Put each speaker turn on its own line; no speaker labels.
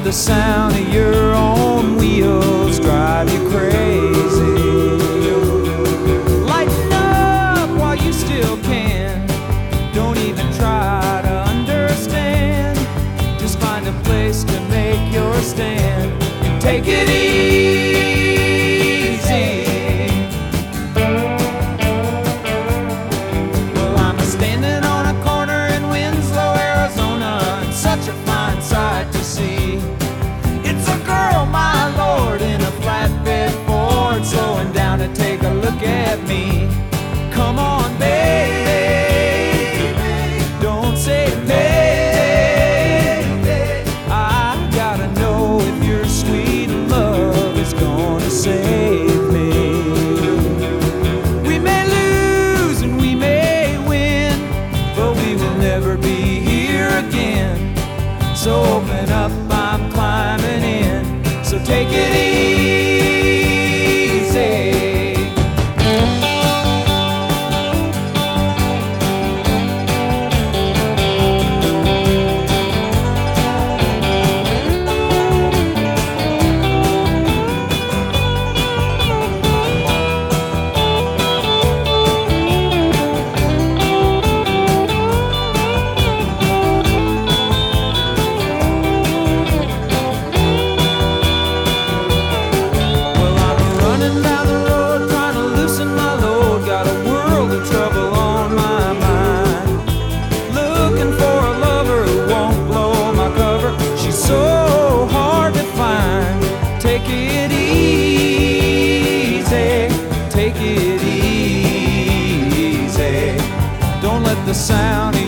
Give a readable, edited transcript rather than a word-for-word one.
the sound of your own wheels drive you crazy. Lighten up while you still can. Don't even try to understand. Just find a place to make your stand and take it easy. Well, I'm standing on a corner in Winslow, Arizona, and such a fine sight to see. It's a girl, my lord, in a flatbed Ford, slowing down to take a look at me. Come on, baby, don't say maybe. I gotta know if your sweet love is gonna save me. We may lose and we may win, but we will never be here again. So open up, I'm climbing in, so take it easy. So hard to find. Take it easy, take it easy. Don't let the sound of